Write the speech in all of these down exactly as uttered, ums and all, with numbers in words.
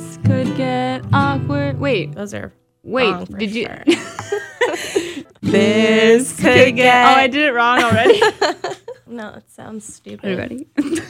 This could get awkward. Wait. Those are Wait, wrong for did you? sure. This could get. Oh, I did it wrong already. No, it sounds stupid. Everybody.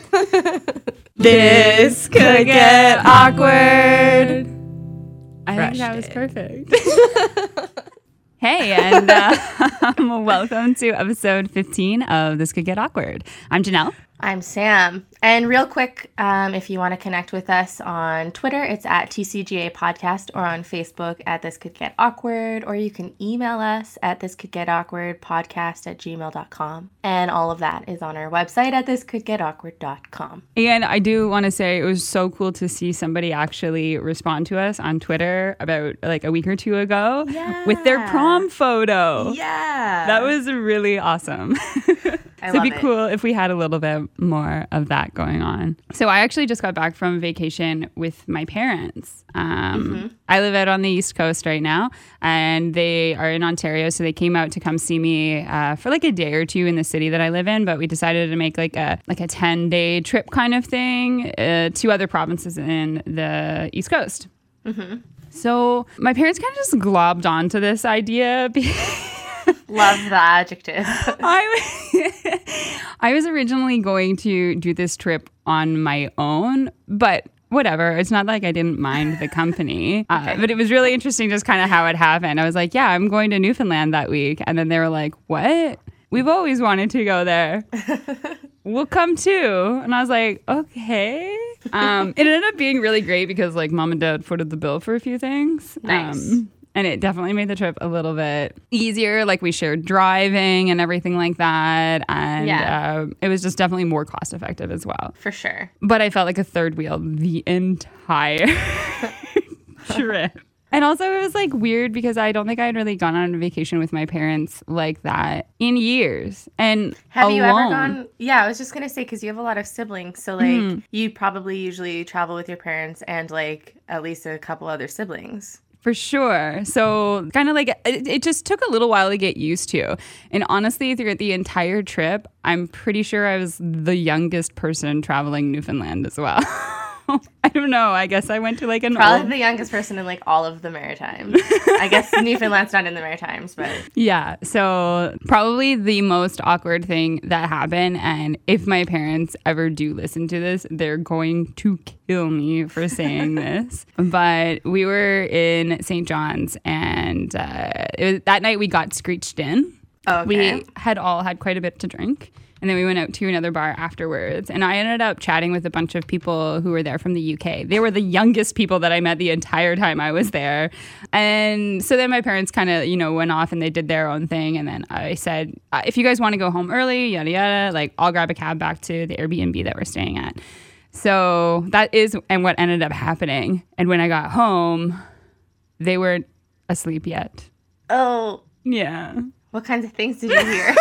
This could get awkward. I think that was perfect. Hey, and uh, welcome to episode fifteen of This Could Get Awkward. I'm Janelle. I'm Sam. And real quick, um, if you want to connect with us on Twitter, it's at T C G A Podcast, or on Facebook at This Could Get Awkward, or you can email us at This Could Get Awkward podcast at gmail dot com. And all of that is on our website at this could get awkward dot com. And I do want to say it was so cool to see somebody actually respond to us on Twitter about like a week or two ago Yeah. with their prom photo. Yeah. That was really awesome. I so it'd love be it. cool if we had a little bit more of that going on. So I actually just got back from vacation with my parents. Um, Mm-hmm. I live out on the East Coast right now, and they are in Ontario. So they came out to come see me uh, for like a day or two in the city that I live in. But we decided to make like a like a ten day trip kind of thing uh, to other provinces in the East Coast. Mm-hmm. So my parents kind of just globbed onto this idea. Love the adjective. I, I was originally going to do this trip on my own, but whatever. It's not like I didn't mind the company. Uh, Okay. but it was really interesting just kind of how it happened. I was like, yeah, I'm going to Newfoundland that week. And then they were like, what? We've always wanted to go there. We'll come too. And I was like, okay. Um, it ended up being really great because like mom and dad footed the bill for a few things. Nice. Um, and it definitely made the trip a little bit easier. Like we shared driving and everything like that. And Yeah. uh, it was just definitely more cost effective as well. For sure. But I felt like a third wheel the entire trip. And also it was like weird because I don't think I had really gone on a vacation with my parents like that in years. And Have you ever alone. gone? Yeah, I was just going to say, because you have a lot of siblings. So, like, Mm. you probably usually travel with your parents and, like, at least a couple other siblings. For sure. So kind of like it, it just took a little while to get used to. And honestly, throughout the entire trip, I'm pretty sure I was the youngest person traveling Newfoundland as well. I don't know. I guess I went to like an Probably old... the youngest person in, like, all of the Maritimes. I guess Newfoundland's not in the Maritimes, but... Yeah. So probably the most awkward thing that happened. And if my parents ever do listen to this, they're going to kill me for saying this. But we were in Saint John's, and uh, it was, that night we got screeched in. Oh, okay. We had all had quite a bit to drink. And then we went out to another bar afterwards. And I ended up chatting with a bunch of people who were there from the U K. They were the youngest people that I met the entire time I was there. And so then my parents kind of, you know, went off and they did their own thing. And then I said, uh, if you guys want to go home early, yada, yada, like I'll grab a cab back to the Airbnb that we're staying at. So that is and what ended up happening. And when I got home, they weren't asleep yet. Oh, Yeah. what kinds of things did you hear?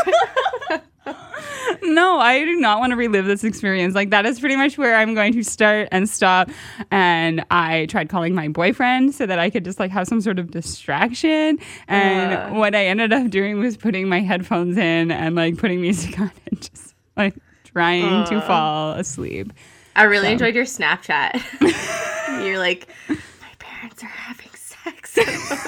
No, I do not want to relive this experience. Like, that is pretty much where I'm going to start and stop. And I tried calling my boyfriend so that I could just, like, have some sort of distraction. And Uh. what I ended up doing was putting my headphones in and, like, putting music on and just, like, trying to Uh. fall asleep. I really So. enjoyed your Snapchat. You're like, my parents are having sex.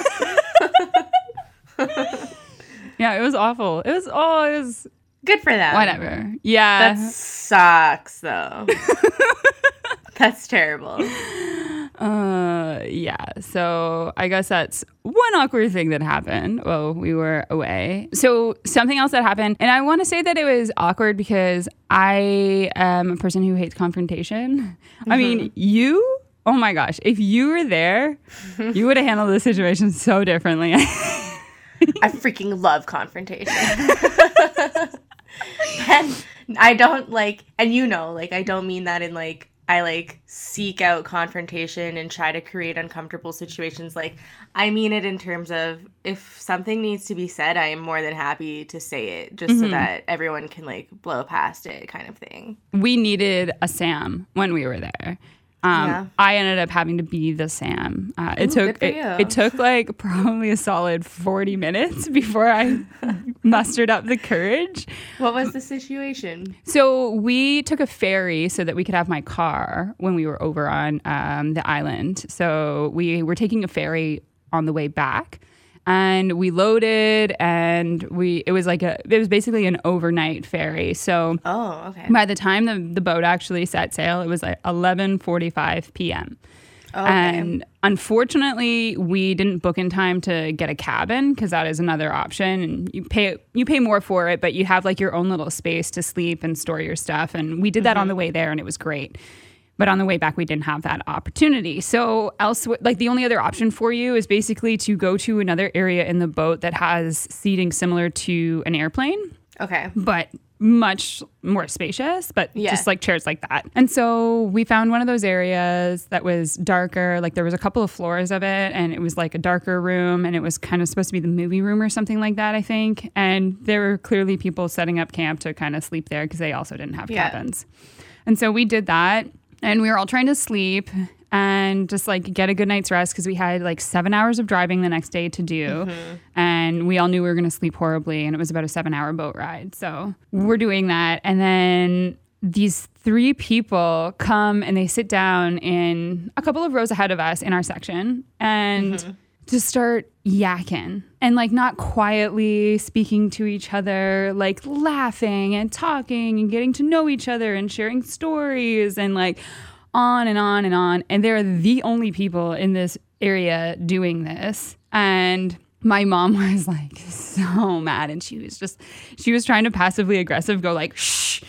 Yeah, it was awful. It was, oh, it was Good for them. whatever. Yeah. That sucks, though. That's terrible. Uh, yeah. So I guess that's one awkward thing that happened while we were away. So something else that happened, and I want to say that it was awkward because I am a person who hates confrontation. Mm-hmm. I mean, you, oh my gosh, if you were there, you would have handled the situation so differently. I freaking love confrontation. And I don't like, and you know, like, I don't mean that in like, I like seek out confrontation and try to create uncomfortable situations. Like, I mean it in terms of if something needs to be said, I am more than happy to say it just Mm-hmm. so that everyone can like blow past it kind of thing. We needed a Sam when we were there. Um, Yeah. I ended up having to be the Sam. Uh, it Ooh, took good for it, you. it took like probably a solid forty minutes before I mustered up the courage. What was the situation? So we took a ferry so that we could have my car when we were over on um, the island. So we were taking a ferry on the way back. And we loaded, and we it was like a it was basically an overnight ferry. So oh, okay. By the time the, the boat actually set sail, it was like eleven forty-five p.m. Okay. And unfortunately, we didn't book in time to get a cabin because that is another option. And you pay you pay more for it, but you have like your own little space to sleep and store your stuff. And we did that mm-hmm. on the way there, and it was great. But on the way back, we didn't have that opportunity. So elsewhere, like the only other option for you is basically to go to another area in the boat that has seating similar to an airplane. Okay. But much more spacious, but yeah. just like chairs like that. And so we found one of those areas that was darker. Like there was a couple of floors of it, and it was like a darker room, and it was kind of supposed to be the movie room or something like that, I think. And there were clearly people setting up camp to kind of sleep there because they also didn't have yeah. cabins. And so we did that. And we were all trying to sleep and just like get a good night's rest because we had like seven hours of driving the next day to do. Mm-hmm. And we all knew we were going to sleep horribly. And it was about a seven hour boat ride. So we're doing that. And then these three people come and they sit down in a couple of rows ahead of us in our section and mm-hmm. just start yakking and like not quietly speaking to each other, like laughing and talking and getting to know each other and sharing stories and like on and on and on. And they're the only people in this area doing this. And my mom was like so mad, and she was just, she was trying to passively aggressive go like, shh,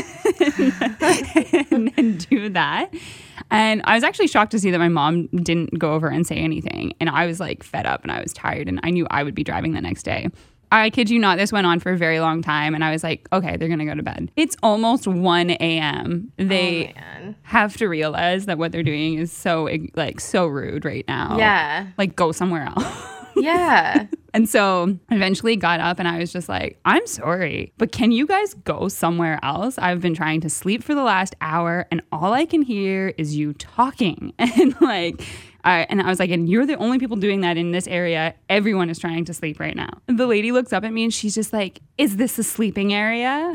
and, and do that. And I was actually shocked to see that my mom didn't go over and say anything. And I was like fed up and I was tired, and I knew I would be driving the next day. I kid you not, this went on for a very long time. And I was like, okay, they're going to go to bed. It's almost one a.m. They oh, have to realize that what they're doing is so like so rude right now. Yeah. Like go somewhere else. Yeah. And so eventually got up and I was just like, I'm sorry, but can you guys go somewhere else? I've been trying to sleep for the last hour and all I can hear is you talking. And like, I, and I was like, and you're the only people doing that in this area. Everyone is trying to sleep right now. The lady looks up at me and she's just like, is this a sleeping area?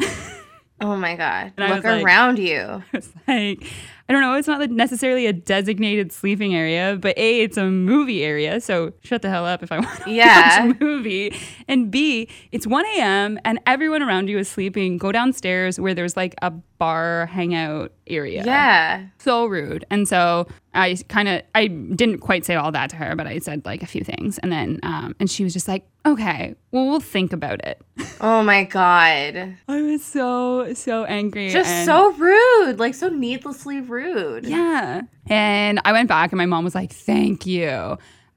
Oh my God. And Look around like, you. I was like, I don't know. It's not necessarily a designated sleeping area, but A, it's a movie area. So shut the hell up if I want to yeah. watch a movie. And B, it's one a.m. and everyone around you is sleeping. Go downstairs where there's like a bar hangout area. Yeah. So rude. And so I kind of, I didn't quite say all that to her, but I said like a few things. And then, um, and she was just like, okay, well, we'll think about it. Oh my God. I was so, so angry. Just and so rude. Like so needlessly rude. Yeah. And I went back and my mom was like, thank you.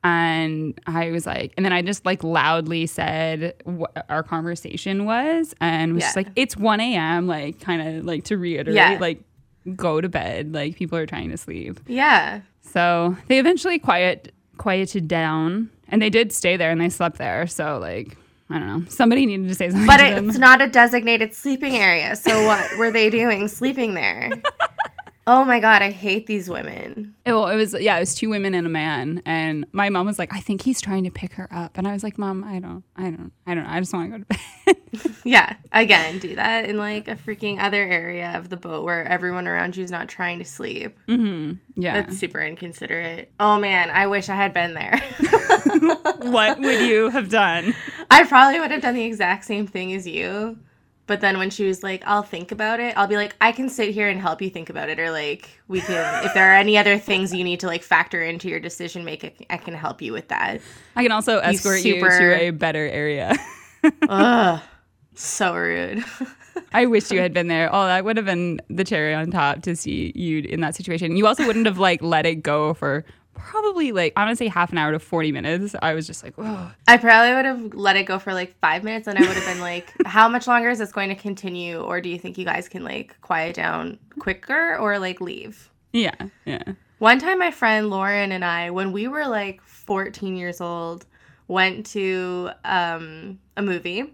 And I was like, and then I just like loudly said what our conversation was and was yeah. just like, it's one a.m. Like kind of like to reiterate, yeah. like go to bed. Like people are trying to sleep. Yeah. So they eventually quiet quieted down and they did stay there and they slept there. So like, I don't know. Somebody needed to say something but to it's them. not a designated sleeping area. So what were they doing sleeping there? Oh my God, I hate these women. It, well, it was, yeah, it was two women and a man. And my mom was like, I think he's trying to pick her up. And I was like, Mom, I don't, I don't, I don't know. I just want to go to bed. Yeah, again, do that in like a freaking other area of the boat where everyone around you is not trying to sleep. Mm-hmm. Yeah. That's super inconsiderate. Oh man, I wish I had been there. What would you have done? I probably would have done the exact same thing as you. But then when she was like, I'll think about it, I'll be like, I can sit here and help you think about it. Or like, we can, if there are any other things you need to like factor into your decision making, I can help you with that. I can also escort you, super... you to a better area. Ugh, so rude. I wish you had been there. Oh, that would have been the cherry on top to see you in that situation. You also wouldn't have like let it go for probably like, I want to say half an hour to forty minutes. I was just like, whoa. I probably would have let it go for like five minutes and I would have been like, how much longer is this going to continue? Or do you think you guys can like quiet down quicker or like leave? Yeah, yeah. One time my friend Lauren and I, when we were like fourteen years old, went to um, a movie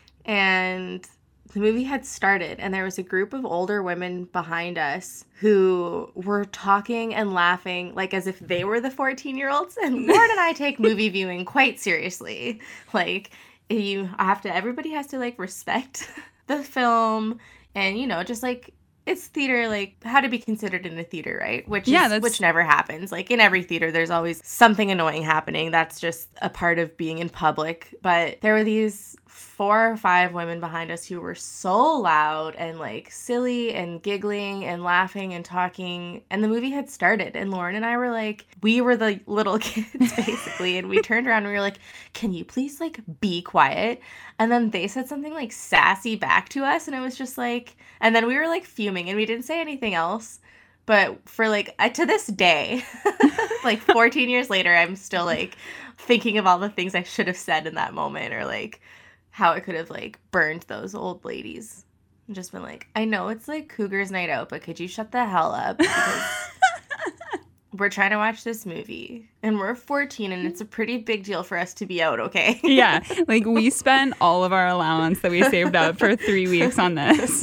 and the movie had started and there was a group of older women behind us who were talking and laughing like as if they were the fourteen-year-olds. And Lauren and I take movie viewing quite seriously. Like, you have to, everybody has to like respect the film and, you know, just like, it's theater, like how to be considered in a theater, right? Which Yeah, is, that's- which never happens. Like in every theater, there's always something annoying happening. That's just a part of being in public. But there were these four or five women behind us who were so loud and like silly and giggling and laughing and talking. And the movie had started, and Lauren and I were like, we were the little kids basically, and we turned around and we were like, can you please like be quiet? And then they said something like sassy back to us, and it was just like, and then we were like fuming and we didn't say anything else. But for like, uh, to this day, like fourteen years later, I'm still like thinking of all the things I should have said in that moment, or like how it could have like burned those old ladies. And just been like, I know it's like Cougar's night out, but could you shut the hell up? Because we're trying to watch this movie and we're fourteen and it's a pretty big deal for us to be out, okay? Yeah. Like we spent all of our allowance that we saved up for three weeks on this.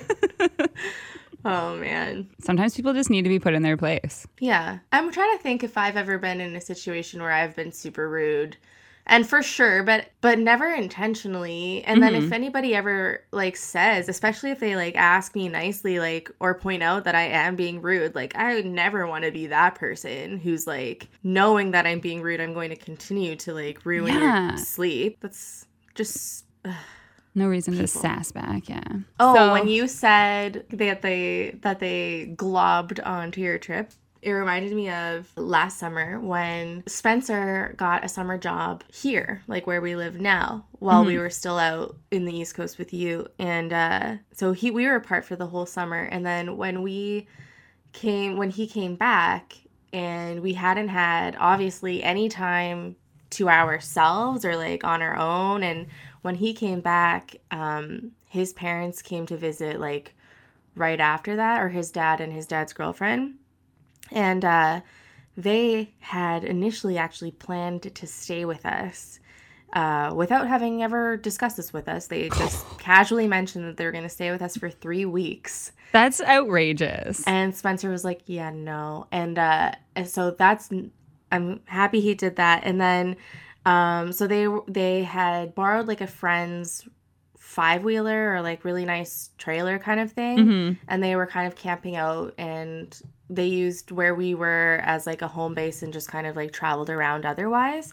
Oh, man. Sometimes people just need to be put in their place. Yeah. I'm trying to think if I've ever been in a situation where I've been super rude. And for sure, but but never intentionally. And then Mhm. if anybody ever like says, especially if they like ask me nicely, like, or point out that I am being rude, like I would never want to be that person who's like, knowing that I'm being rude, I'm going to continue to like ruin Yeah. your sleep. That's just ugh. No reason to People. sass back, yeah. Oh, So- when you said that they that they globbed onto your trip, it reminded me of last summer when Spencer got a summer job here, like where we live now, while we were still out in the East Coast with you. And uh, so he we were apart for the whole summer. And then when we came, when he came back, and we hadn't had obviously any time to ourselves or like on our own. And when he came back, um, his parents came to visit like right after that, or his dad and his dad's girlfriend. And uh, they had initially actually planned to stay with us uh, without having ever discussed this with us. They just casually mentioned that they were going to stay with us for three weeks. That's outrageous. And Spencer was like, yeah, no. And, uh, and so that's, I'm happy he did that. And then, um, so they, they had borrowed like a friend's five wheeler or like really nice trailer kind of thing. Mhm. And they were kind of camping out, and they used where we were as like a home base and just kind of like traveled around otherwise.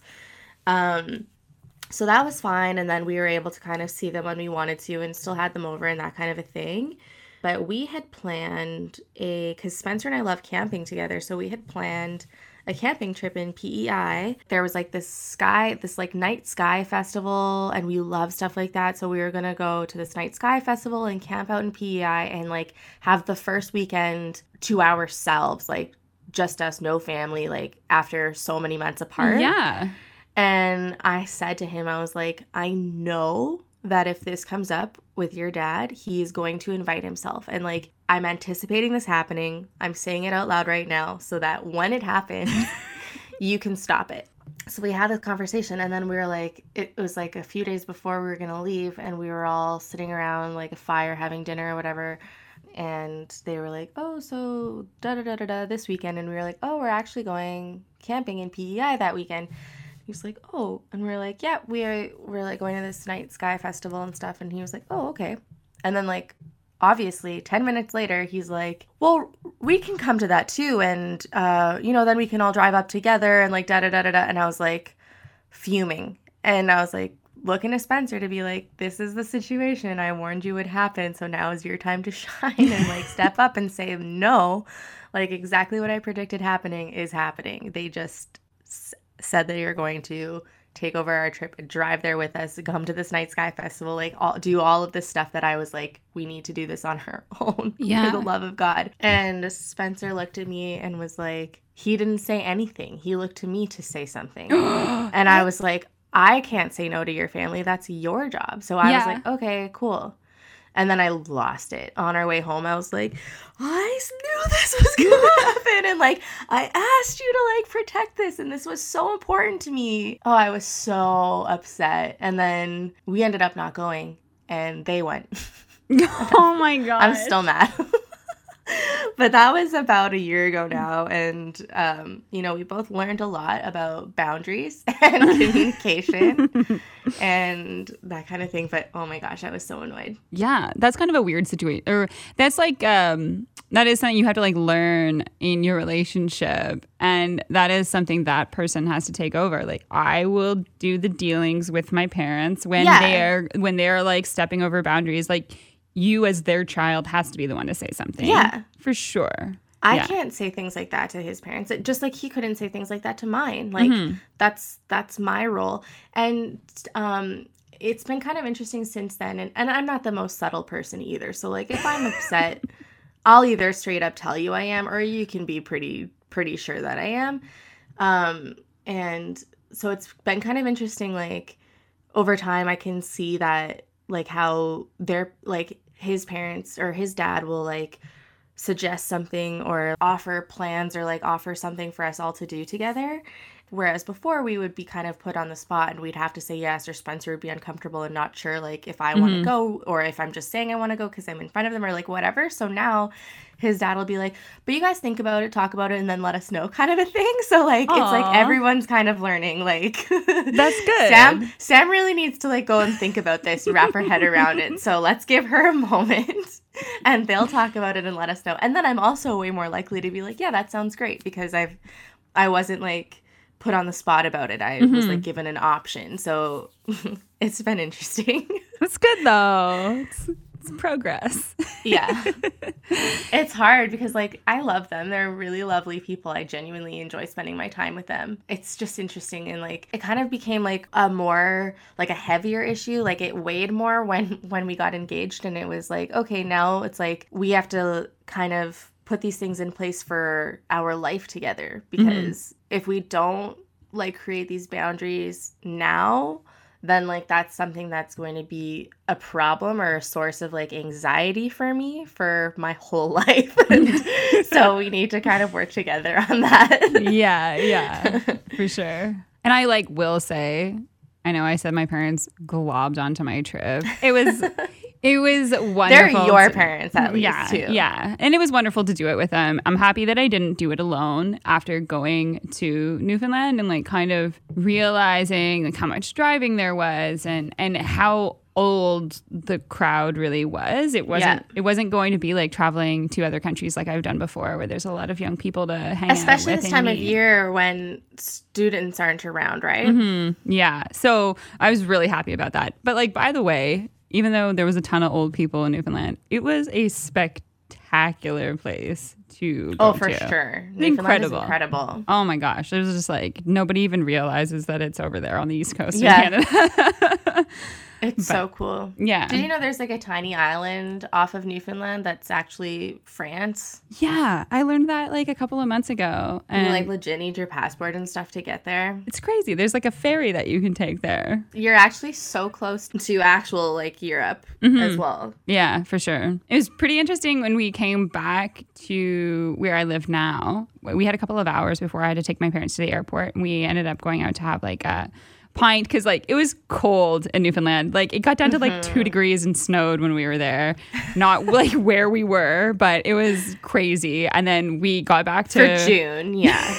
Um, so that was fine. And then we were able to kind of see them when we wanted to and still had them over and that kind of a thing. But we had planned a, because Spencer and I love camping together, so we had planned a camping trip in P E I. There was like this sky, this like night sky festival, and we love stuff like that. So we were gonna go to this night sky festival and camp out in P E I and like have the first weekend to ourselves, like just us, no family, like after so many months apart. Yeah. And I said to him, I was like, I know that if this comes up with your dad, he's going to invite himself. And like, I'm anticipating this happening. I'm saying it out loud right now so that when it happens, you can stop it. So we had this conversation, and then we were like, it was like a few days before we were going to leave, and we were all sitting around like a fire having dinner or whatever. And they were like, oh, so da da da da da this weekend. And we were like, oh, we're actually going camping in P E I that weekend. He was like, oh, and we we're like, yeah, we are, we're like going to this night sky festival and stuff. And he was like, oh, okay. And then like, obviously ten minutes later, he's like, well, we can come to that too. And, uh, you know, then we can all drive up together and like da da da da da. And I was like fuming. And I was like looking to Spencer to be like, this is the situation I warned you would happen. So now is your time to shine and like step up and say, no, like exactly what I predicted happening is happening. They just s- said that they were going to take over our trip and drive there with us, come to this night sky festival, like all, do all of this stuff that I was like, we need to do this on our own Yeah. for the love of God. And Spencer looked at me and was like, he didn't say anything. He looked to me to say something. And I was like, I can't say no to your family. That's your job. So I Yeah. was like, okay, cool. And then I lost it. On our way home, I was like, I knew this was going to happen. And like, I asked you to like protect this. And this was so important to me. Oh, I was so upset. And then we ended up not going. And they went. Oh my god. I'm still mad. But that was about a year ago now. And, um, you know, we both learned a lot about boundaries and communication and that kind of thing. But, oh my gosh, I was so annoyed. Yeah, that's kind of a weird situation. Or that's like, um, that is something you have to like learn in your relationship. And that is something that person has to take over. Like, I will do the dealings with my parents when Yeah. they're, when they're like stepping over boundaries. Like, you as their child has to be the one to say something. Yeah. For sure. I Yeah. can't say things like that to his parents. It- Just like he couldn't say things like that to mine. Like Mhm. that's that's my role. And um it's been kind of interesting since then. And, and I'm not the most subtle person either. So like if I'm upset, I'll either straight up tell you I am, or you can be pretty pretty sure that I am. Um and so it's been kind of interesting, like over time I can see that like how they're like his parents or his dad will like suggest something or offer plans or like offer something for us all to do together. Whereas before we would be kind of put on the spot and we'd have to say yes, or Spencer would be uncomfortable and not sure like if I want to go or if I'm just saying I want to go because I'm in front of them or like whatever. So now his dad will be like, but you guys think about it, talk about it, and then let us know kind of a thing. So like Aw. it's like everyone's kind of learning like That's good. Sam Sam really needs to like go and think about this, wrap her head around it. So let's give her a moment and they'll talk about it and let us know. And then I'm also way more likely to be like, yeah, that sounds great because I've I wasn't like put on the spot about it. I was like given an option. So it's been interesting. That's good though. It's, it's progress. Yeah. It's hard because like I love them. They're really lovely people. I genuinely enjoy spending my time with them. It's just interesting, and like it kind of became like a more like a heavier issue. Like it weighed more when when we got engaged, and it was like, okay, now it's like we have to kind of put these things in place for our life together, because mm-hmm. if we don't like create these boundaries now, then like that's something that's going to be a problem or a source of like anxiety for me for my whole life. So we need to kind of work together on that. Yeah, yeah, for sure. And I like will say, I know I said my parents globbed onto my trip. It was it was wonderful. They're your to, parents at least yeah, too. Yeah. And it was wonderful to do it with them. I'm happy that I didn't do it alone after going to Newfoundland and like kind of realizing like how much driving there was and and how old the crowd really was. It wasn't yeah. it wasn't going to be like traveling to other countries like I've done before where there's a lot of young people to hang Especially out with. Especially this time of year when students aren't around, right? Mm-hmm. Yeah. So I was really happy about that. But like, by the way, even though there was a ton of old people in Newfoundland, it was a spectacular place to go Oh, for to. sure. Incredible. Incredible. Oh my gosh. There's just like, nobody even realizes that it's over there on the East Coast yeah. of Canada. It's but, so cool. Yeah. Did you know there's like a tiny island off of Newfoundland that's actually France? Yeah. I learned that like a couple of months ago. And you like legit need your passport and stuff to get there. It's crazy. There's like a ferry that you can take there. You're actually so close to actual like Europe mm-hmm. as well. Yeah, for sure. It was pretty interesting when we came back to where I live now. We had a couple of hours before I had to take my parents to the airport. And we ended up going out to have like a pint because like it was cold in Newfoundland. Like it got down to like mm-hmm. two degrees and snowed when we were there. Not like where we were, but it was crazy. And then we got back to for June. Yeah.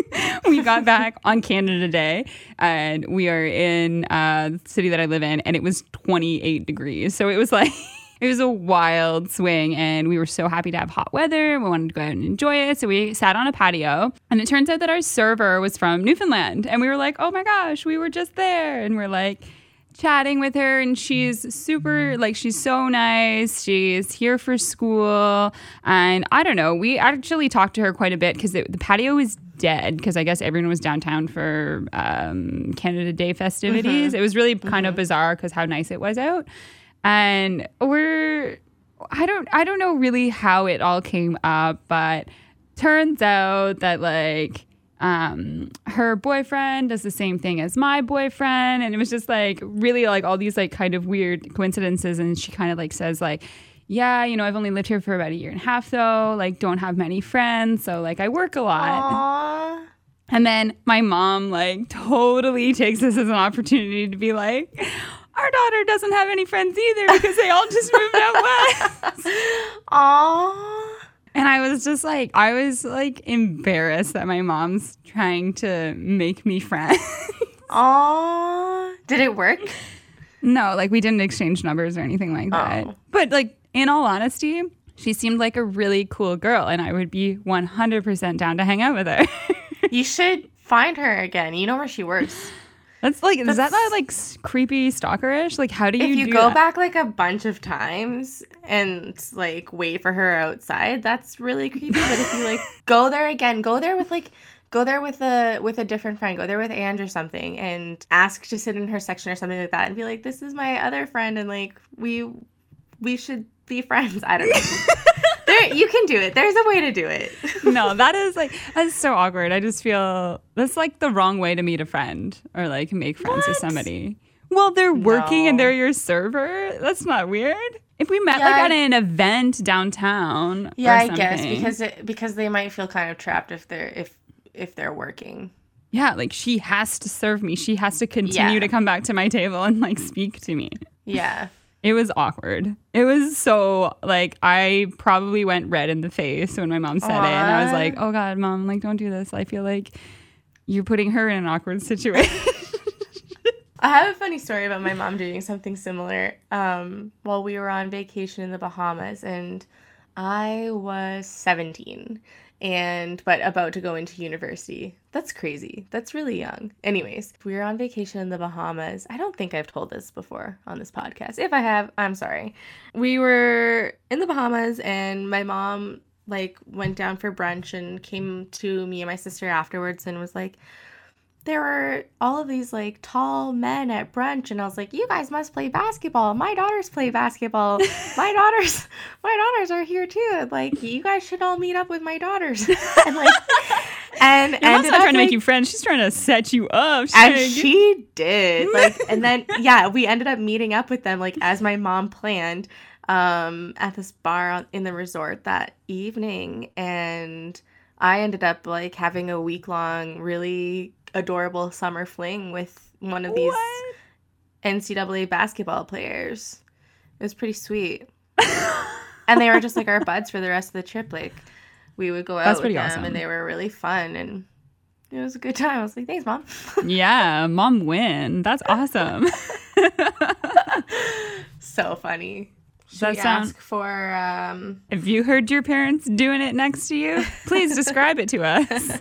We got back on Canada Day and we are in uh, the city that I live in and it was twenty-eight degrees. So it was like it was a wild swing and we were so happy to have hot weather. We wanted to go out and enjoy it. So we sat on a patio and it turns out that our server was from Newfoundland. And we were like, oh my gosh, we were just there. And we're like chatting with her and she's super, like she's so nice. She's here for school. And I don't know, we actually talked to her quite a bit because the patio was dead because I guess everyone was downtown for um, Canada Day festivities. Mm-hmm. It was really kind mm-hmm. of bizarre because how nice it was out. And we're, I don't, I don't know really how it all came up, but turns out that like, um, her boyfriend does the same thing as my boyfriend. And it was just like really like all these like kind of weird coincidences. And she kind of like says like, yeah, you know, I've only lived here for about a year and a half though, like don't have many friends. So like I work a lot. Aww. And then my mom like totally takes this as an opportunity to be like, our daughter doesn't have any friends either because they all just moved out west. Aww. And I was just like, I was like embarrassed that my mom's trying to make me friends. Aww. Did it work? No, like we didn't exchange numbers or anything like that. Oh. But like, in all honesty, she seemed like a really cool girl, and I would be one hundred percent down to hang out with her. You should find her again. You know where she works. That's like, That's, is that not like s- creepy stalkerish? Like, how do you if you do go that? back like a bunch of times and like wait for her outside, that's really creepy. But if you like go there again, go there with like go there with a with a different friend, go there with Ange or something, and ask to sit in her section or something like that, and be like, "This is my other friend, and like we we should be friends." I don't know. There, you can do it. There's a way to do it. No, that is like, that's so awkward. I just feel that's like the wrong way to meet a friend or like make friends What? with somebody. Well, they're working No. and they're your server. That's not weird. If we met Yeah. like at an event downtown, Yeah, or I guess something. because it, because they might feel kind of trapped if they're if if they're working. Yeah, like she has to serve me. She has to continue Yeah. to come back to my table and like speak to me. Yeah. It was awkward. It was so like I probably went red in the face when my mom said it, and I was Aw. like, "Oh God, mom, like don't do this. I feel like you're putting her in an awkward situation." I have a funny story about my mom doing something similar um, while we were on vacation in the Bahamas, and I was seventeen and but about to go into university. That's crazy. That's really young. Anyways, we were on vacation in the Bahamas. I don't think I've told this before on this podcast. If I have, I'm sorry. We were in the Bahamas and my mom like went down for brunch and came to me and my sister afterwards and was like, there were all of these like tall men at brunch, and I was like, you guys must play basketball. My daughters play basketball. My daughters my daughters are here too. Like, you guys should all meet up with my daughters. and like and Your mom's ended not up, trying to make like- you friends. She's trying to set you up. She's and trying to- she did. Like, and then yeah, we ended up meeting up with them like as my mom planned um at this bar on, in the resort that evening, and I ended up like having a week long really adorable summer fling with one of these What? N C double A basketball players. It was pretty sweet. And they were just like our buds for the rest of the trip. Like, we would go out That's with pretty them awesome. and they were really fun, and it was a good time. I was like, thanks, Mom. Yeah, mom win. That's awesome. So funny. Should That we sound- ask for um If you heard your parents doing it next to you, please describe it to us.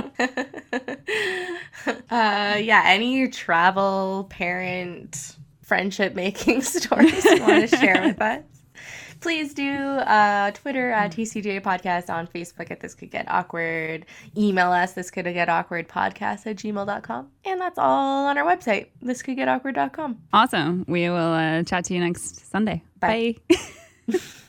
uh yeah, any travel, parent, friendship making stories you want to share with us? Please do. Uh, Twitter at T C J Podcast, on Facebook at This Could Get Awkward. Email us, This Could Get Awkward Podcast at gmail dot com. And that's all on our website, this could get awkward dot com. Awesome. We will uh, chat to you next Sunday. Bye. Bye.